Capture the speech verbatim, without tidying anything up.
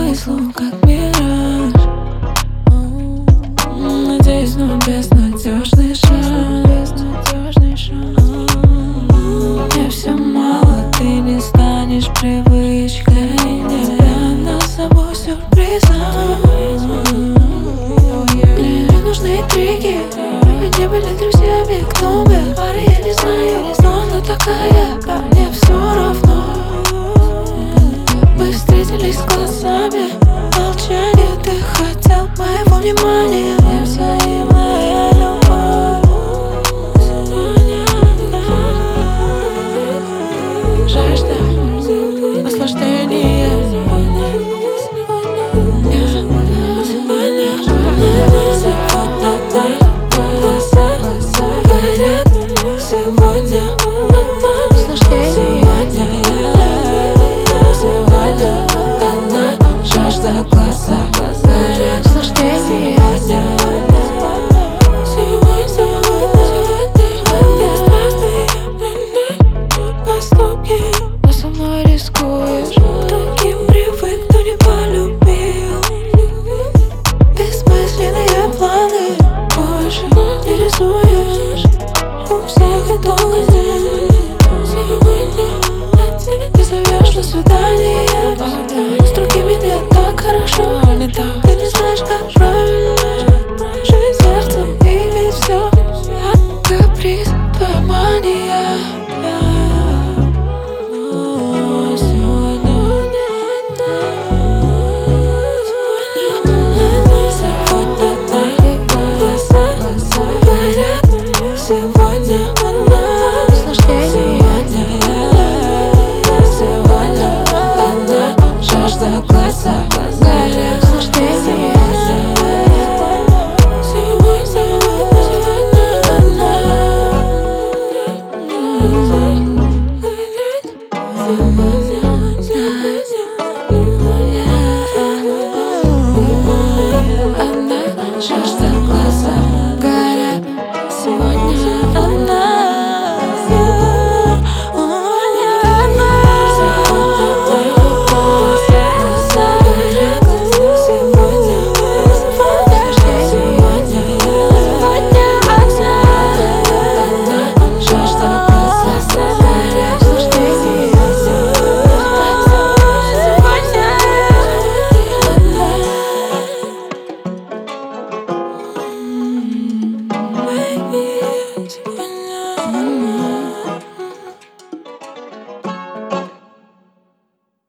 твоих слов как мираж. Надеюсь, но безнадежный шанс. Мне все мало, ты не станешь привычкой. Тебя нас с собой сюрпризом. Мне нужны трики, где были друзьями, кто бы. Пары я не знаю, но она такая, а мне все равно. Мы встретились глазами, молчание, ты хотел моего внимания. Мне взаимная любовь. Жажда наслаждения. Сегодня жажда глаза, наслаждение. Поступки, но со мной рискуешь. Другим привык, кто не полюбил. Бессмысленные планы больше не рисуешь. У всех и долго нет. Ты зовешь на свидание, с другими мне так хорошо. Ты не знаешь, как правильно жить сердцем и ведь все. Каприз, твоя мания. Сегодня она наслаждение. Сегодня она жажда глаза, горят наслаждение. Сегодня она